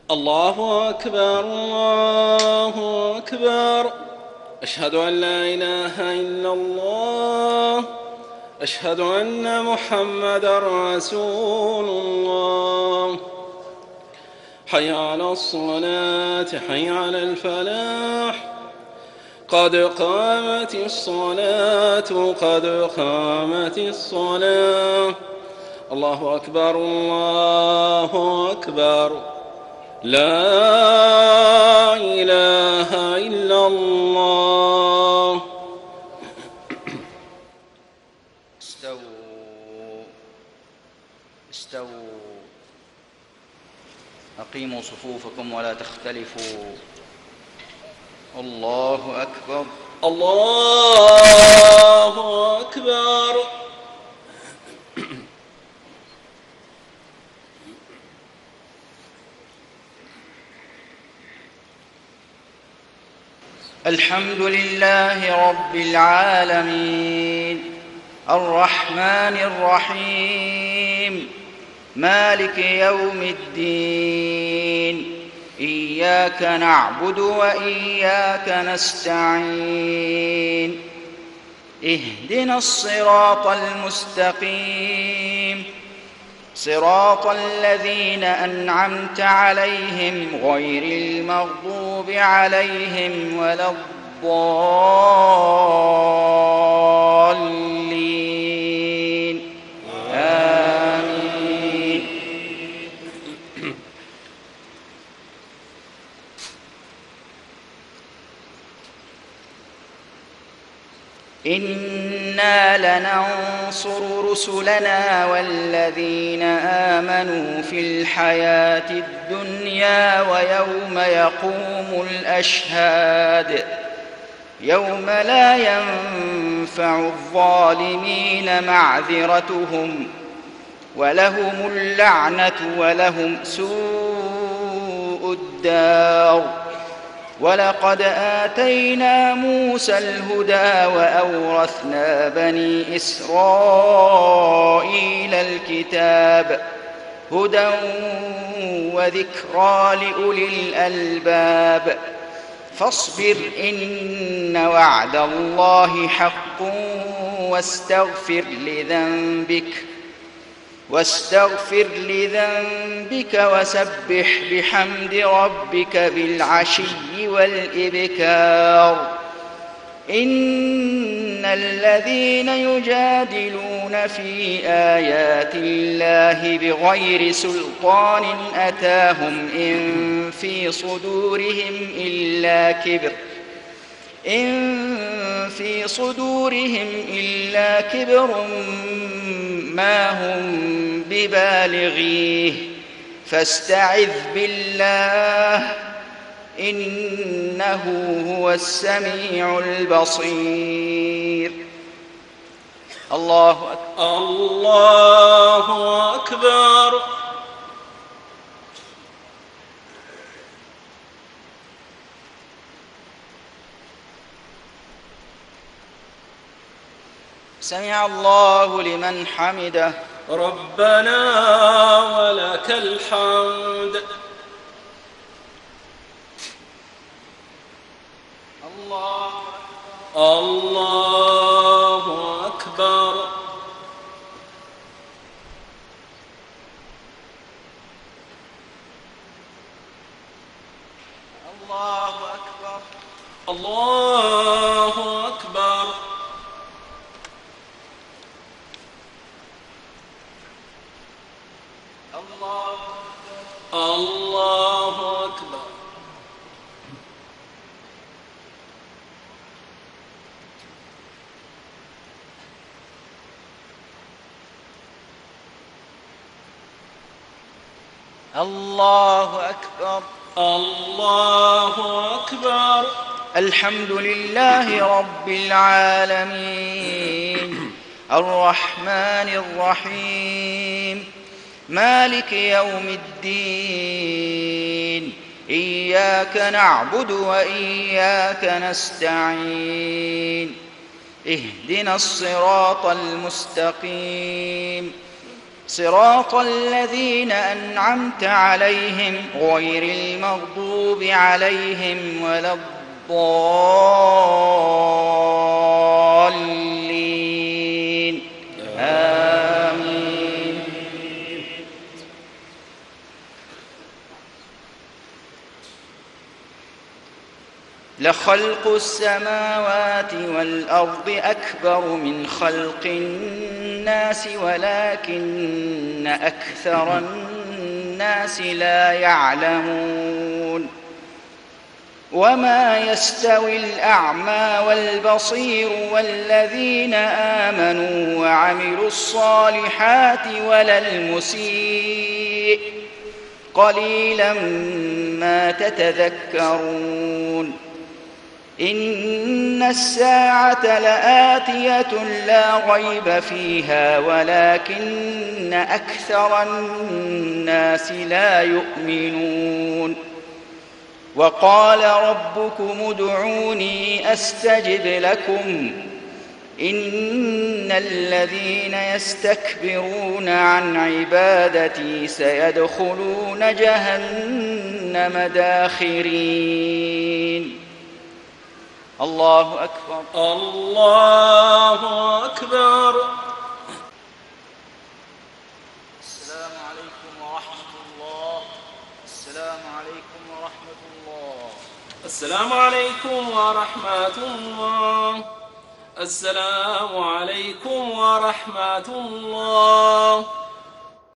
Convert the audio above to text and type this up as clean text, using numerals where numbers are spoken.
الله أكبر الله أكبر. أشهد أن لا إله إلا الله. أشهد أن محمدًا رسول الله. حي على الصلاة حي على الفلاح. قد قامت الصلاة قد قامت الصلاة. الله أكبر الله أكبر. لا إله إلا الله. استووا أقيموا صفوفكم ولا تختلفوا. الله أكبر الله أكبر. الحمد لله رب العالمين الرحمن الرحيم مالك يوم الدين إياك نعبد وإياك نستعين اهدنا الصراط المستقيم صراط الذين أنعمت عليهم غير المغضوب عليهم ولا الضالين آمين. إنا لننصر رسلنا والذين آمنوا في الحياة الدنيا ويوم يقوم الأشهاد يوم لا ينفع الظالمين معذرتهم ولهم اللعنة ولهم سوء الدار. ولقد آتينا موسى الهدى وأورثنا بني إسرائيل الكتاب هدى وذكرى لأولي الألباب. فاصبر إن وعد الله حق واستغفر لذنبك وسبح بحمد ربك بالعشي والإبكار. إن الذين يجادلون في آيات الله بغير سلطان أتاهم إن في صدورهم إلا كبر ما هم ببالغيه فاستعذ بالله إنه هو السميع البصير. الله أكبر الله أكبر. سمع الله لمن حمده. ربنا ولك الحمد. الله أكبر. الله أكبر. الله أكبر. الله أكبر. الله أكبر. الله أكبر. الحمد لله رب العالمين الرحمن الرحيم مالك يوم الدين إياك نعبد وإياك نستعين اهدنا الصراط المستقيم صراط الذين أنعمت عليهم غير المغضوب عليهم ولا الضالين آمين. لخلق السماوات والأرض أكبر من خلق الناس ولكن أكثر الناس لا يعلمون. وما يستوي الأعمى والبصير والذين آمنوا وعملوا الصالحات ولا المسيء قليلا ما تتذكرون. إن الساعة لآتية لا ريب فيها ولكن أكثر الناس لا يؤمنون. وقال ربكم ادعوني أستجب لكم إن الذين يستكبرون عن عبادتي سيدخلون جهنم داخرين. الله أكبر. الله أكبر. السلام عليكم ورحمة الله. السلام عليكم ورحمة الله. السلام عليكم ورحمة الله. السلام عليكم ورحمة الله.